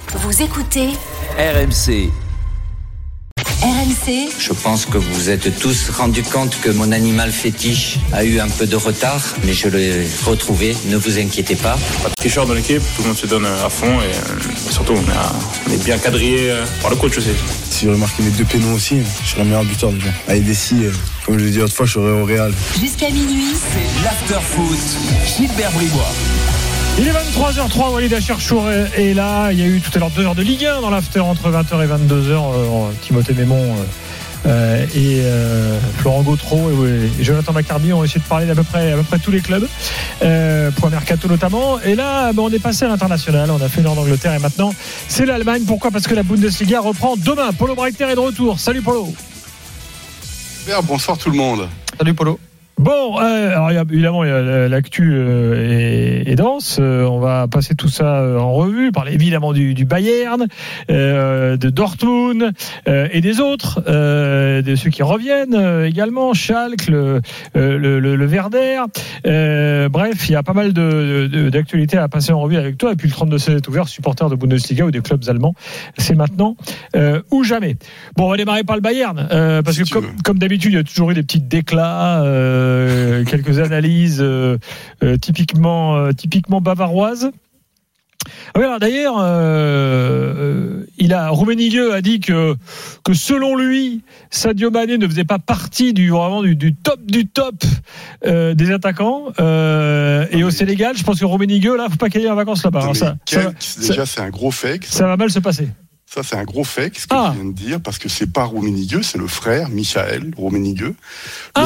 Vous écoutez RMC. RMC. Je pense que vous vous êtes tous rendu compte que mon animal fétiche a eu un peu de retard, mais je l'ai retrouvé, ne vous inquiétez pas. Pas de tricheur dans l'équipe, tout le monde se donne à fond et surtout on est bien quadrillé par le coach aussi. Si j'aurais marqué mes 2 pénaux aussi, je serais le meilleur buteur déjà. Avec Dessy, comme je l'ai dit autrefois, je serais au Real. Jusqu'à minuit, C'est l'after-foot. Gilbert Bribois. Il est 23h03, Walid Acharchour est là. Il y a eu tout à l'heure 2 heures de Ligue 1 dans l'after entre 20h et 22h. Timothée Mémon et Florent Gautreau et Jonathan Maccarby ont essayé de parler d'à peu près tous les clubs, pour Mercato notamment. Et là, on est passé à l'international. On a fait Nord d'Angleterre et maintenant c'est l'Allemagne. Pourquoi ? Parce que la Bundesliga reprend demain. Polo Breiter est de retour. Salut Polo. Bonsoir tout le monde. Salut Polo. Bon, alors évidemment, l'actu est dense. On va passer tout ça en revue. Parler évidemment du Bayern, de Dortmund et des autres, de ceux qui reviennent également, Schalke, le Werder. Bref, il y a pas mal d'actualités à passer en revue avec toi. Et puis le 32-16 est ouvert, supporter de Bundesliga ou des clubs allemands. C'est maintenant ou jamais. Bon, on va démarrer par le Bayern, parce que comme d'habitude, il y a toujours eu des petits déclats. Quelques analyses typiquement bavaroises. Alors d'ailleurs, Rummenigge a dit que selon lui, Sadio Mané ne faisait pas partie du top des attaquants. Et au Sénégal, je pense que Rummenigge, là, faut pas qu'il y ait en vacances là-bas. C'est un gros fake. Ça va mal se passer. Ça, c'est un gros fake, ce que je viens de dire, parce que c'est pas Rummenigge, c'est le frère, Michael Rummenigge. Le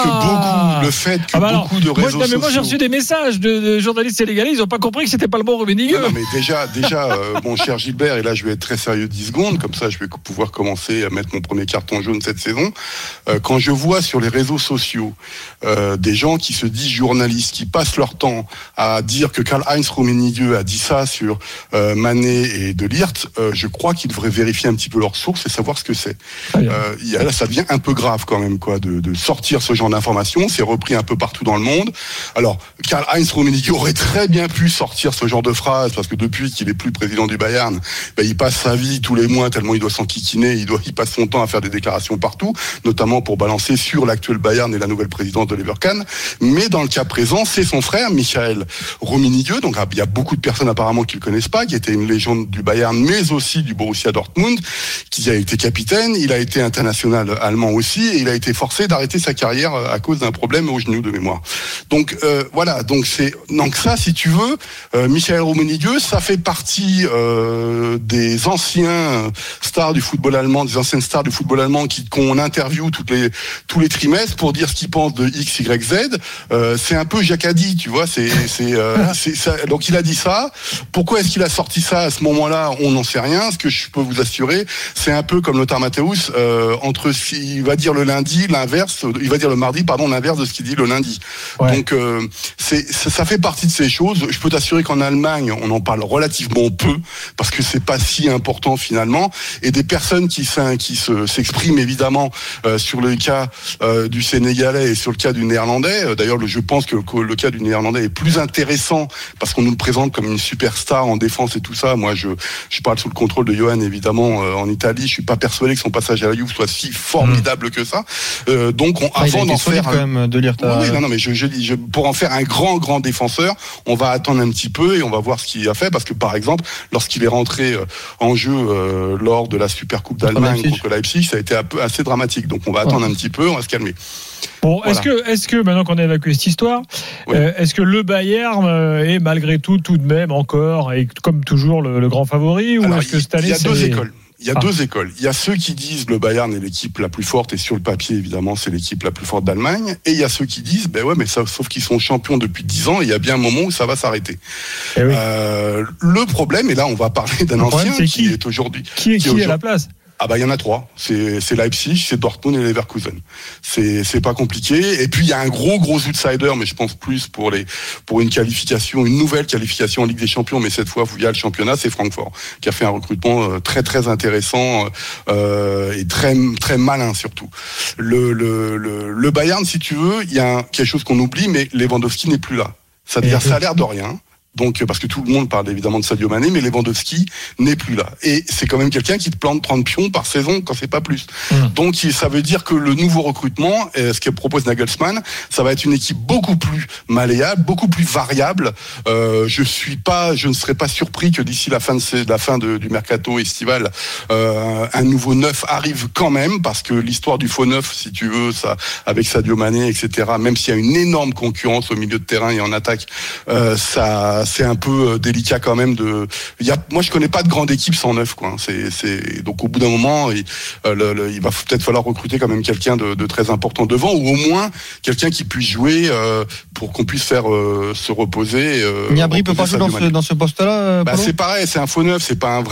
fait que beaucoup de réseaux sociaux... Moi, j'ai reçu des messages de journalistes sénégalais, ils ont pas compris que c'était pas le bon Rummenigge. Non, mais déjà, mon cher Gilbert, et là, je vais être très sérieux 10 secondes, comme ça, je vais pouvoir commencer à mettre mon premier carton jaune cette saison. Quand je vois sur les réseaux sociaux des gens qui se disent journalistes, qui passent leur temps à dire que Karl-Heinz Rummenigge a dit ça sur Mané et De Ligt, je crois qu'ils devraient vérifier un petit peu leurs sources et savoir ce que c'est. Là, ça devient un peu grave quand même, quoi, de sortir ce genre d'informations. C'est repris un peu partout dans le monde. Alors, Karl-Heinz Rummenigge aurait très bien pu sortir ce genre de phrase, parce que depuis qu'il est plus président du Bayern, il passe sa vie tous les mois tellement il doit s'enquiquiner, il passe son temps à faire des déclarations partout, notamment pour balancer sur l'actuel Bayern et la nouvelle présidence de Leverkusen. Mais dans le cas présent, c'est son frère, Michael Rummenigge. Donc, il y a beaucoup de personnes apparemment qui le connaissent pas, qui était une légende du Bayern, mais aussi du Borussia Dortmund, qui a été capitaine, il a été international allemand aussi, et il a été forcé d'arrêter sa carrière à cause d'un problème au genou de mémoire. Donc voilà, donc ça, si tu veux, Michael Rummenigge, ça fait partie des anciens stars du football allemand, des anciennes stars du football allemand qu'on interviewe tous les trimestres pour dire ce qu'ils pensent de X, Y, Z. C'est un peu Jacadi, tu vois, c'est ça. Donc il a dit ça. Pourquoi est-ce qu'il a sorti ça à ce moment-là ? On n'en sait rien. Ce que je peux vous assurer, c'est un peu comme Lothar Matthäus, il va dire le lundi l'inverse, il va dire le mardi, l'inverse de ce qu'il dit le lundi. Ouais. Donc ça fait partie de ces choses. Je peux t'assurer qu'en Allemagne, on en parle relativement peu, parce que c'est pas si important finalement. Et des personnes qui s'expriment évidemment sur le cas du Sénégalais et sur le cas du Néerlandais. D'ailleurs, je pense que le cas du Néerlandais est plus intéressant parce qu'on nous le présente comme une superstar en défense et tout ça. Moi, je parle sous le contrôle de Johan, évidemment, en Italie. Je suis pas persuadé que son passage à la Juve soit si formidable que ça. Donc, avant d'en faire quand même de lire ta... mais pour en faire un grand défenseur, on va attendre un petit peu et on va voir ce qu'il a fait, parce que par exemple, lorsqu'il est rentré en jeu lors de la Super Coupe d'Allemagne contre Leipzig, ça a été assez dramatique. Donc, on va attendre un petit peu, on va se calmer. Bon, voilà. Est-ce que maintenant qu'on a évacué cette histoire, est-ce que le Bayern est malgré tout de même encore, et comme toujours, le grand favori, ou alors, est-ce que cette année, il y a deux écoles. Il y a deux écoles. Il y a ceux qui disent le Bayern est l'équipe la plus forte, et sur le papier, évidemment, c'est l'équipe la plus forte d'Allemagne. Et il y a ceux qui disent, mais sauf qu'ils sont champions depuis 10 ans, et il y a bien un moment où ça va s'arrêter. Le problème, et là, on va parler d'un ancien qui est aujourd'hui... Qui est à la place ? Il y en a 3. C'est Leipzig, c'est Dortmund et Leverkusen. C'est pas compliqué. Et puis il y a un gros outsider, mais je pense plus pour une qualification, une nouvelle qualification en Ligue des Champions, mais cette fois via le championnat, c'est Francfort, qui a fait un recrutement très intéressant et très malin surtout. Le Bayern, si tu veux, il y a quelque chose qu'on oublie, mais Lewandowski n'est plus là. C'est-à-dire, ça a l'air de rien. Donc, parce que tout le monde parle évidemment de Sadio Mané, mais Lewandowski n'est plus là. Et c'est quand même quelqu'un qui te plante 30 pions par saison, quand c'est pas plus. Donc, ça veut dire que le nouveau recrutement, ce que propose Nagelsmann, ça va être une équipe beaucoup plus malléable, beaucoup plus variable. Je ne serais pas surpris que d'ici la fin du mercato estival, un nouveau neuf arrive quand même, parce que l'histoire du faux neuf, si tu veux, ça, avec Sadio Mané, etc., même s'il y a une énorme concurrence au milieu de terrain et en attaque, ça, c'est un peu délicat quand même moi je connais pas de grande équipe sans neuf, quoi. Donc au bout d'un moment, il va peut-être falloir recruter quand même quelqu'un de très important devant, ou au moins quelqu'un qui puisse jouer pour qu'on puisse faire se reposer. Gnabry peut pas jouer dans ce poste-là. C'est pareil, c'est un faux neuf, c'est pas un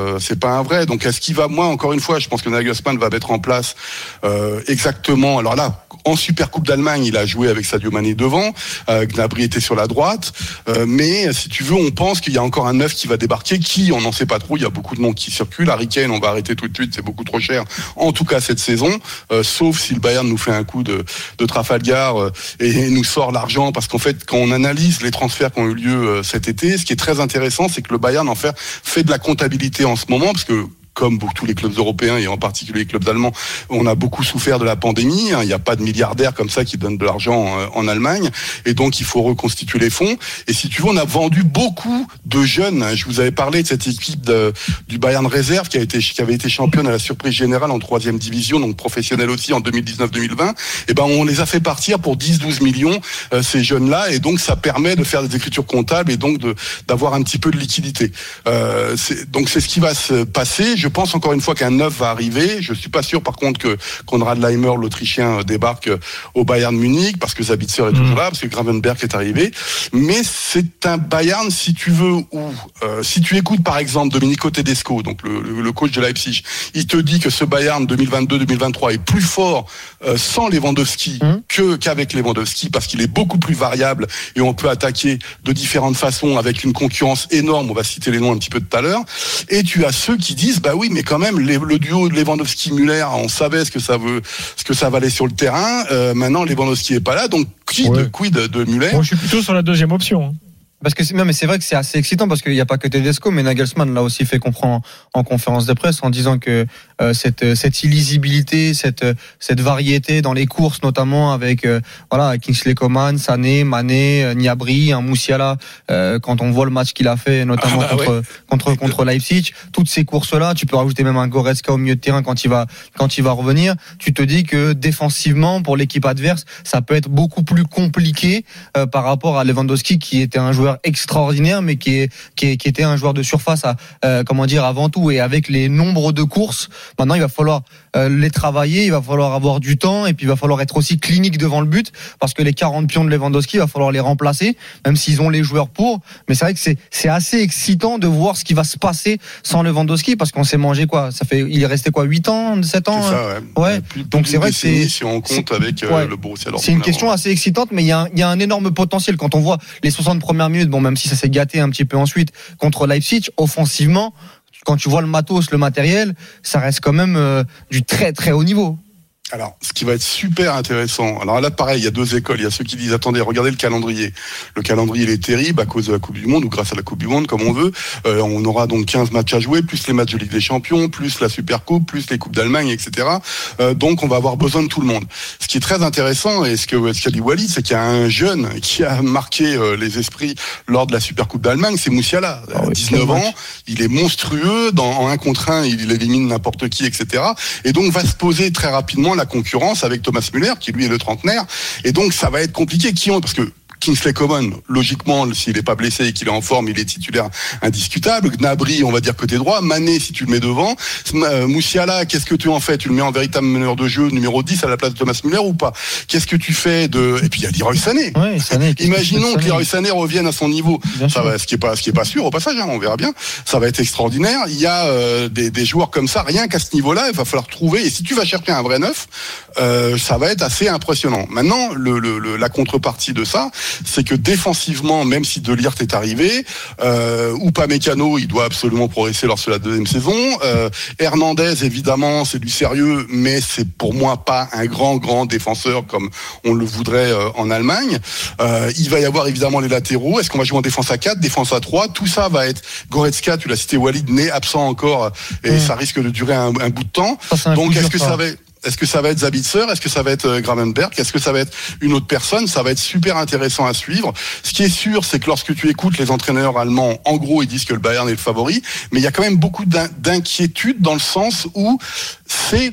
vrai. Donc est-ce qu'il va, moi encore une fois, je pense que Nagelsmann va mettre en place exactement. Alors là, en Super Coupe d'Allemagne, il a joué avec Sadio Mané devant, Gnabry était sur la droite, mais si tu veux, on pense qu'il y a encore un neuf qui va débarquer, on n'en sait pas trop, il y a beaucoup de noms qui circulent. Harry Kane, on va arrêter tout de suite, c'est beaucoup trop cher, en tout cas cette saison, sauf si le Bayern nous fait un coup de Trafalgar et nous sort l'argent, parce qu'en fait, quand on analyse les transferts qui ont eu lieu cet été, ce qui est très intéressant, c'est que le Bayern en fait de la comptabilité en ce moment, parce que comme tous les clubs européens et en particulier les clubs allemands, on a beaucoup souffert de la pandémie. Il n'y a pas de milliardaires comme ça qui donnent de l'argent en Allemagne, et donc il faut reconstituer les fonds. Et si tu veux, on a vendu beaucoup de jeunes. Je vous avais parlé de cette équipe du Bayern Réserve qui avait été championne à la surprise générale en 3e division, donc professionnelle aussi en 2019-2020. Et on les a fait partir pour 10-12 millions ces jeunes-là, et donc ça permet de faire des écritures comptables et donc d'avoir un petit peu de liquidité. Donc c'est ce qui va se passer. Je pense encore une fois qu'un neuf va arriver. Je suis pas sûr par contre que Konrad Laimer, l'Autrichien, débarque au Bayern Munich, parce que Sabitzer est toujours là, parce que Gravenberch est arrivé. Mais c'est un Bayern, si tu veux, où si tu écoutes par exemple Domenico Tedesco, donc le coach de Leipzig, il te dit que ce Bayern 2022-2023 est plus fort sans Lewandowski qu'avec Lewandowski, parce qu'il est beaucoup plus variable et on peut attaquer de différentes façons avec une concurrence énorme. On va citer les noms un petit peu tout à l'heure. Et tu as ceux qui disent oui, mais quand même, le duo de Lewandowski-Müller, on savait ce que ça valait sur le terrain. Maintenant, Lewandowski est pas là, donc quid de Müller? Moi, je suis plutôt sur la deuxième option. Parce que mais c'est vrai que c'est assez excitant, parce qu'il n'y a pas que Tedesco, mais Nagelsmann l'a aussi fait comprendre en conférence de presse, en disant que cette illisibilité, cette variété dans les courses, notamment avec Kingsley Coman, Sané, Mané, Gnabry, Moussiala, quand on voit le match qu'il a fait, notamment contre Leipzig, toutes ces courses-là, tu peux rajouter même un Goretzka au milieu de terrain quand il va revenir. Tu te dis que défensivement, pour l'équipe adverse, ça peut être beaucoup plus compliqué par rapport à Lewandowski, qui était un joueur extraordinaire, mais qui était un joueur de surface avant tout. Et avec les nombres de courses, maintenant il va falloir les travailler, il va falloir avoir du temps, et puis il va falloir être aussi clinique devant le but, parce que les 40 pions de Lewandowski, il va falloir les remplacer, même s'ils ont les joueurs pour. Mais c'est vrai que c'est assez excitant de voir ce qui va se passer sans Lewandowski, parce qu'on s'est mangé il est resté 8 ans, 7 ans. C'est ça, ouais. Donc c'est vrai que si on compte avec le Borussia Dortmund. C'est une question assez excitante, mais il y a un énorme potentiel quand on voit les 60 premières minutes. Bon, même si ça s'est gâté un petit peu ensuite contre Leipzig, offensivement, quand tu vois le matos, le matériel, ça reste quand même du très très haut niveau. Alors, ce qui va être super intéressant, alors là, pareil, il y a deux écoles. Il y a ceux qui disent, attendez, regardez le calendrier. Le calendrier, il est terrible à cause de la Coupe du Monde, ou grâce à la Coupe du Monde, comme on veut. On aura donc 15 matchs à jouer, plus les matchs de Ligue des Champions, plus la Super Coupe, plus les Coupes d'Allemagne, etc. Donc, on va avoir besoin de tout le monde. Ce qui est très intéressant, et ce qu'a dit Walid, c'est qu'il y a un jeune qui a marqué les esprits lors de la Super Coupe d'Allemagne, c'est Moussiala. 19 ans, il est monstrueux, en 1 contre 1, il élimine n'importe qui, etc. Et donc, va se poser très rapidement la concurrence avec Thomas Müller, qui lui est le trentenaire, et donc ça va être compliqué. Parce que Kingsley Coman, logiquement, s'il n'est pas blessé et qu'il est en forme, il est titulaire indiscutable. Gnabry, on va dire côté droit. Mané, si tu le mets devant. Moussiala, qu'est-ce que tu en fais? Tu le mets en véritable meneur de jeu, numéro 10 à la place de Thomas Müller ou pas? Qu'est-ce que tu fais et puis il y a Leroy Sané. Ouais, Sané. Imaginons que Leroy Sané revienne à son niveau. Ce qui est pas sûr au passage, on verra bien. Ça va être extraordinaire. Il y a des joueurs comme ça, rien qu'à ce niveau-là, il va falloir trouver. Et si tu vas chercher un vrai neuf, ça va être assez impressionnant. Maintenant, la contrepartie de ça, c'est que défensivement, même si De Ligt est arrivé, Upamecano, il doit absolument progresser lors de la deuxième saison. Hernandez, évidemment, c'est du sérieux, mais c'est pour moi pas un grand défenseur comme on le voudrait en Allemagne. Il va y avoir évidemment les latéraux. Est-ce qu'on va jouer en défense à 4, défense à 3? Tout ça va être Goretzka, tu l'as cité, Walid, né absent encore, et ça risque de durer un bout de temps. Donc est-ce que ça va être Sabitzer? Est-ce que ça va être Gravenberch? Est-ce que ça va être une autre personne? Ça va être super intéressant à suivre. Ce qui est sûr, c'est que lorsque tu écoutes les entraîneurs allemands, en gros, ils disent que le Bayern est le favori, mais il y a quand même beaucoup d'inquiétude dans le sens où c'est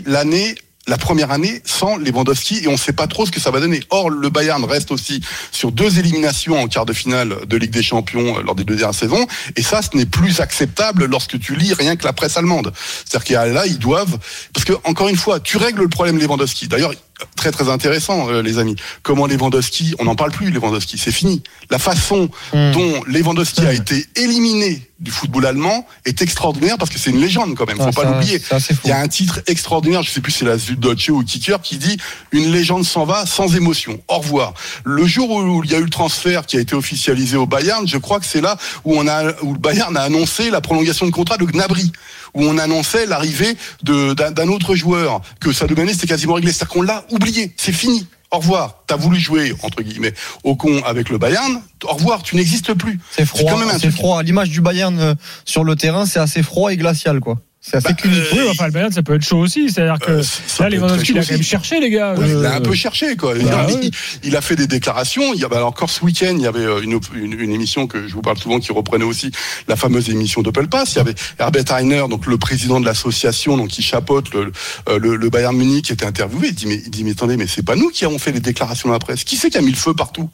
la première année sans Lewandowski et on ne sait pas trop ce que ça va donner. Or, le Bayern reste aussi sur 2 éliminations en quart de finale de Ligue des Champions lors des 2 dernières saisons. Et ça, ce n'est plus acceptable lorsque tu lis rien que la presse allemande. C'est-à-dire qu'il là, ils doivent... Parce que, encore une fois, tu règles le problème Lewandowski. D'ailleurs, très intéressant, les amis. Comment Lewandowski... On n'en parle plus, Lewandowski. C'est fini. La façon dont Lewandowski a été éliminé du football allemand est extraordinaire parce que c'est une légende quand même. Faut pas l'oublier. Il y a un titre extraordinaire, je sais plus si c'est la Süddeutsche ou Kicker qui dit une légende s'en va sans émotion. Au revoir. Le jour où il y a eu le transfert qui a été officialisé au Bayern, je crois que c'est là où le Bayern a annoncé la prolongation de contrat de Gnabry, où on annonçait l'arrivée d'un autre joueur, que ça devenait, c'était quasiment réglé. C'est-à-dire qu'on l'a oublié. C'est fini. Au revoir. T'as voulu jouer, entre guillemets, au con avec le Bayern. Au revoir, tu n'existes plus. C'est froid. C'est froid. À l'image du Bayern sur le terrain, c'est assez froid et glacial, quoi. C'est assez clinique. Oui, enfin, le Bayern, ça peut être chaud aussi. C'est-à-dire que là, Lewandowski, il a quand même cherché, les gars. Oui, il a un peu cherché, quoi. Il a fait des déclarations. Encore ce week-end, il y avait une émission que je vous parle souvent qui reprenait aussi la fameuse émission Doppelpass. Il y avait Herbert Hainer, donc le président de l'association, donc qui chapeaute le Bayern Munich, qui était interviewé. Il dit, mais attendez, mais c'est pas nous qui avons fait les déclarations dans la presse. Qui c'est qui a mis le feu partout?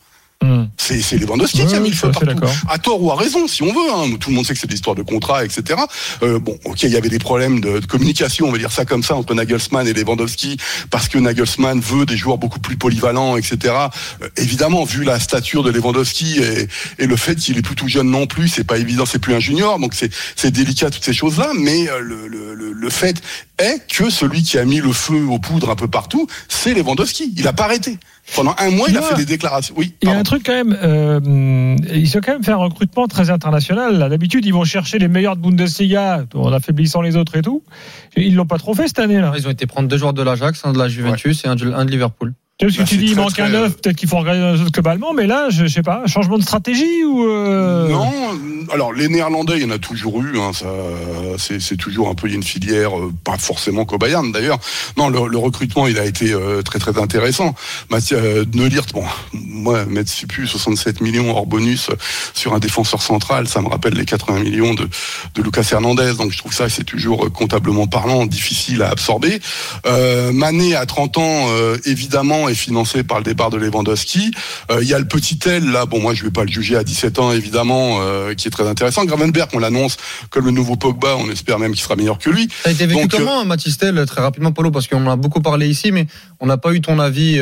C'est Lewandowski qui a mis le feu partout. À tort ou à raison, si on veut. Hein. Tout le monde sait que c'est des histoires de contrat, etc. Il y avait des problèmes de communication, on va dire ça comme ça, entre Nagelsmann et Lewandowski, parce que Nagelsmann veut des joueurs beaucoup plus polyvalents, etc. Évidemment, vu la stature de Lewandowski et le fait qu'il est plus tout jeune non plus, c'est pas évident, c'est plus un junior, donc c'est délicat toutes ces choses-là. Mais le fait est que celui qui a mis le feu aux poudres un peu partout, c'est Lewandowski. Il a pas arrêté. Pendant un mois, il a fait des déclarations. Oui, il y a un truc quand même, ils ont quand même fait un recrutement très international. Là. D'habitude, ils vont chercher les meilleurs de Bundesliga, en affaiblissant les autres et tout. Ils l'ont pas trop fait cette année-là. Ils ont été prendre 2 joueurs de l'Ajax, un de la Juventus et un de Liverpool. Parce que tu dis il manque un 9, peut-être qu'il faut regarder dans les autres clubs allemands, mais là, je sais pas, changement de stratégie ou Non, alors les Néerlandais, il y en a toujours eu, hein, ça, c'est toujours un peu une filière, pas forcément qu'au Bayern d'ailleurs. Non, le recrutement, il a été très intéressant. De Ligt, moi, mettre 67 millions hors bonus sur un défenseur central, ça me rappelle les 80 millions de Lucas Hernandez, donc je trouve ça, c'est toujours comptablement parlant, difficile à absorber. Mané à 30 ans, évidemment, est financé par le départ de Lewandowski. Il y a le petit Tel, là, moi je vais pas le juger à 17 ans, évidemment, qui est très intéressant. Gravenberch, on l'annonce comme le nouveau Pogba, on espère même qu'il sera meilleur que lui. Ça a été vécu comment, Mathys Tel, très rapidement, Polo, parce qu'on en a beaucoup parlé ici, mais on n'a pas eu ton avis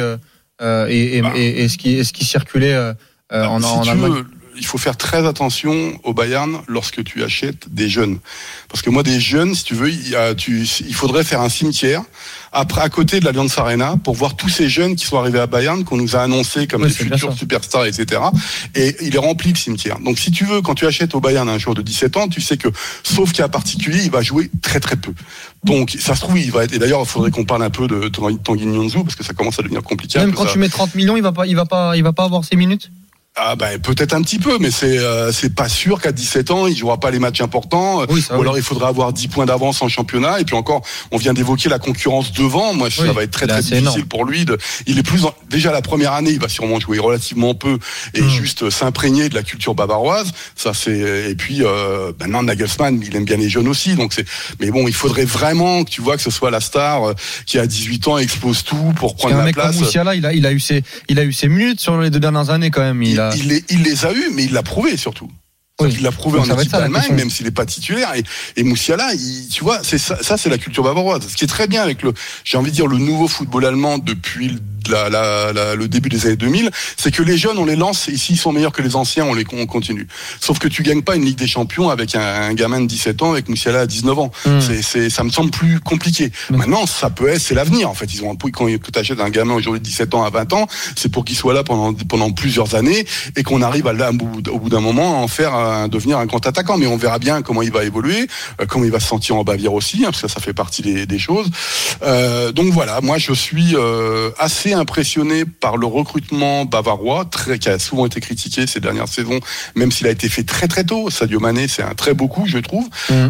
et ce qui circulait en Allemagne. Il faut faire très attention au Bayern lorsque tu achètes des jeunes. Parce que moi, des jeunes, si tu veux, il faudrait faire un cimetière après, à côté de l'Allianz Arena pour voir tous ces jeunes qui sont arrivés à Bayern, qu'on nous a annoncés comme des futurs superstars, etc. Et il est rempli, le cimetière. Donc, si tu veux, quand tu achètes au Bayern un joueur de 17 ans, tu sais que, sauf cas particulier, il va jouer très peu. Donc, ça se trouve, il va être, et d'ailleurs, il faudrait qu'on parle un peu de Tanguy Nianzou, parce que ça commence à devenir compliqué. Même quand tu mets 30 millions, il va pas avoir ses minutes? Peut-être un petit peu, mais c'est pas sûr qu'à 17 ans il jouera pas les matchs importants. Ou alors il faudra avoir 10 points d'avance en championnat. Et puis encore, on vient d'évoquer la concurrence devant. Moi, ça va être très difficile énorme pour lui. Il est déjà la première année, il va sûrement jouer relativement peu et juste s'imprégner de la culture bavaroise. Ça et puis maintenant Nagelsmann, il aime bien les jeunes aussi. Mais bon, il faudrait vraiment que tu vois que ce soit la star qui a 18 ans explose tout pour prendre la place. Comme Musiala, il a eu ses minutes sur les 2 dernières années quand même. Il les a eu, mais il l'a prouvé surtout. Il l'a prouvé en équipe d'Allemagne, même s'il n'est pas titulaire. Et Musiala, tu vois, ça c'est la culture bavaroise. Ce qui est très bien avec j'ai envie de dire, le nouveau football allemand depuis le le début des années 2000, c'est que les jeunes, on les lance, et s'ils sont meilleurs que les anciens, on continue. Sauf que tu gagnes pas une Ligue des Champions avec un gamin de 17 ans, avec Moussiala à 19 ans. Ça me semble plus compliqué. Maintenant, c'est l'avenir, en fait. Quand tu achètes un gamin aujourd'hui de 17 ans à 20 ans, c'est pour qu'il soit là pendant plusieurs années, et qu'on arrive au bout d'un moment à devenir un grand attaquant. Mais on verra bien comment il va évoluer, comment il va se sentir en Bavière aussi, parce que ça fait partie des choses. Donc voilà, moi je suis assez impressionné par le recrutement bavarois, qui a souvent été critiqué ces dernières saisons, même s'il a été fait très très tôt. Sadio Mané, c'est un très beau coup, je trouve.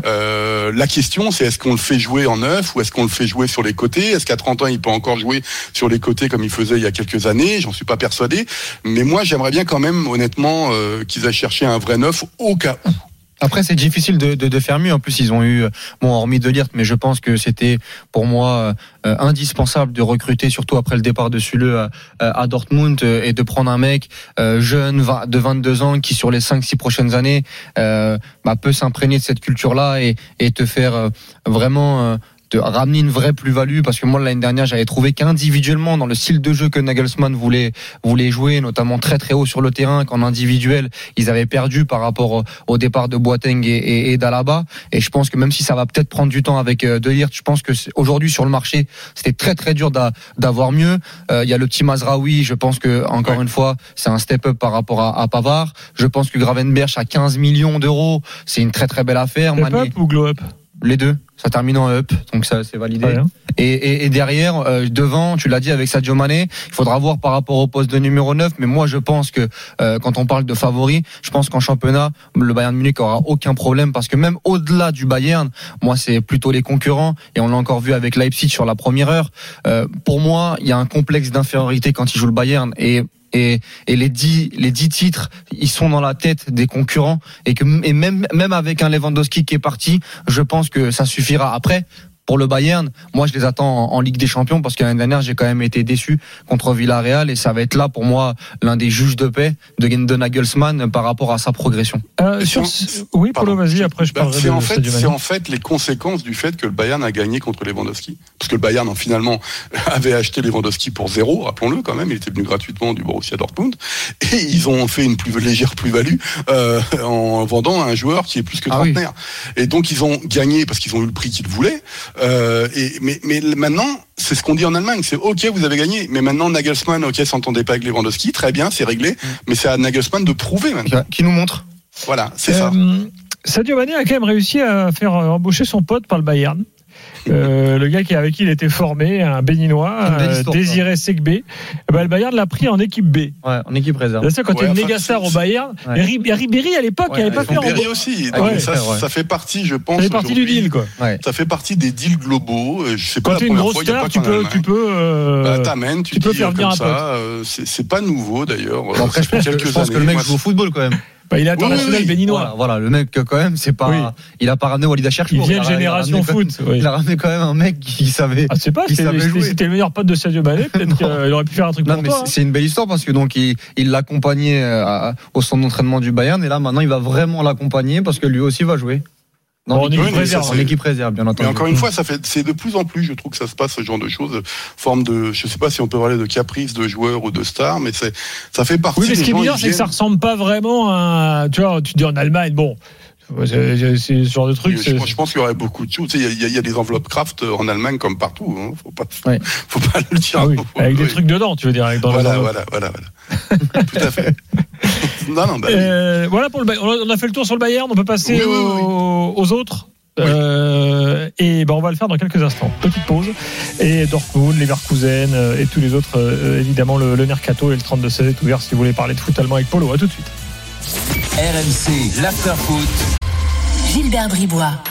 La question, c'est est-ce qu'on le fait jouer en neuf ou est-ce qu'on le fait jouer sur les côtés? Est-ce qu'à 30 ans, il peut encore jouer sur les côtés comme il faisait il y a quelques années? J'en suis pas persuadé. Mais moi, j'aimerais bien quand même, honnêtement, qu'ils aient cherché un vrai neuf au cas où. Après, c'est difficile de faire mieux. En plus, ils ont eu, hormis De Ligt, mais je pense que c'était pour moi indispensable de recruter, surtout après le départ de Süle à Dortmund, et de prendre un mec jeune de 22 ans qui, sur les 5-6 prochaines années, peut s'imprégner de cette culture-là et te faire vraiment de ramener une vraie plus-value, parce que moi l'année dernière j'avais trouvé qu'individuellement dans le style de jeu que Nagelsmann voulait jouer, notamment très très haut sur le terrain, qu'en individuel ils avaient perdu par rapport au départ de Boateng et d'Alaba, et je pense que même si ça va peut-être prendre du temps avec De Ligt, je pense que aujourd'hui sur le marché c'était très très dur d'avoir mieux. Il y a le petit Mazraoui, je pense que encore une fois c'est un step-up par rapport à Pavard. Je pense que Gravenberch à 15 millions d'euros c'est une très très belle affaire. Step-up ou glow-up? Les deux, ça termine en up, donc ça c'est validé. Ouais. Et derrière, devant, tu l'as dit avec Sadio Mané, il faudra voir par rapport au poste de numéro 9, mais moi je pense que quand on parle de favoris, je pense qu'en championnat, le Bayern Munich aura aucun problème, parce que même au-delà du Bayern, moi c'est plutôt les concurrents, et on l'a encore vu avec Leipzig sur la première heure. Pour moi, il y a un complexe d'infériorité quand il joue le Bayern, et les 10 titres, ils sont dans la tête des concurrents, et même avec un Lewandowski qui est parti, je pense que ça suffira. Après, pour le Bayern, moi je les attends en Ligue des Champions, parce que l'année dernière j'ai quand même été déçu contre Villarreal, et ça va être là pour moi l'un des juges de paix de Nagelsmann par rapport à sa progression. Oui, Paulo, vas-y, après je parlerai c'est en fait les conséquences du fait que le Bayern a gagné contre Lewandowski, parce que le Bayern finalement avait acheté Lewandowski pour 0, rappelons-le quand même, il était venu gratuitement du Borussia Dortmund, et ils ont fait une légère plus-value en vendant un joueur qui est plus que trentenaire. Et donc ils ont gagné parce qu'ils ont eu le prix qu'ils voulaient. Mais maintenant, c'est ce qu'on dit en Allemagne, c'est ok, vous avez gagné, mais maintenant Nagelsmann, ok, s'entendait pas avec Lewandowski, très bien, c'est réglé, mais c'est à Nagelsmann de prouver maintenant. Qui nous montre. Voilà, c'est ça. Sadio Mané a quand même réussi à faire embaucher son pote par le Bayern. Le gars avec qui il était formé, un béninois, Désiré Segbe. Le Bayern l'a pris en équipe B. Ouais, en équipe réserve. C'est quand tu es une méga star au Bayern. Et Ribéry à l'époque, il n'avait pas fait Ribéry aussi. Ça fait partie, je pense. Ça fait partie du deal, quoi. Ça fait partie des deals globaux. Je sais pas, quand tu es une grosse star, tu peux faire venir un pote. C'est pas nouveau d'ailleurs. Après, je pense que le mec joue au football quand même. Il est international béninois. Voilà, le mec quand même, c'est pas. Il a pas ramené Walid Cherchour. Il vient de génération foot. Il a ramené quand même un mec qui savait. Ah, c'est pas. C'était le meilleur pote de Sadio Mané. Peut-être qu'il aurait pu faire un truc pour toi. C'est une belle histoire, parce que donc il l'accompagnait au centre d'entraînement du Bayern, et là maintenant il va vraiment l'accompagner parce que lui aussi va jouer. En équipe réserve, bien entendu. Mais encore une fois, c'est de plus en plus, je trouve que ça se passe, ce genre de choses, forme de, je sais pas si on peut parler de caprice de joueurs ou de stars, mais ça fait partie. Oui, mais ce qui est bizarre, c'est que ça ressemble pas vraiment à, tu vois, tu dis en Allemagne, bon. C'est ce genre de truc. Je pense qu'il y aurait beaucoup de choses. Il y a des enveloppes Kraft en Allemagne comme partout. Hein. Faut pas le dire. Ah oui. Avec des trucs dedans, tu veux dire. Voilà. Tout à fait. Voilà pour le Bayern. On a fait le tour sur le Bayern. On peut passer aux autres. Et on va le faire dans quelques instants. Petite pause. Et Dortmund, Leverkusen et tous les autres. Évidemment, le mercato et le 32-16 est ouvert si vous voulez parler de foot allemand avec Polo. À tout de suite. RMC, l'after foot. Gilbert Bribois.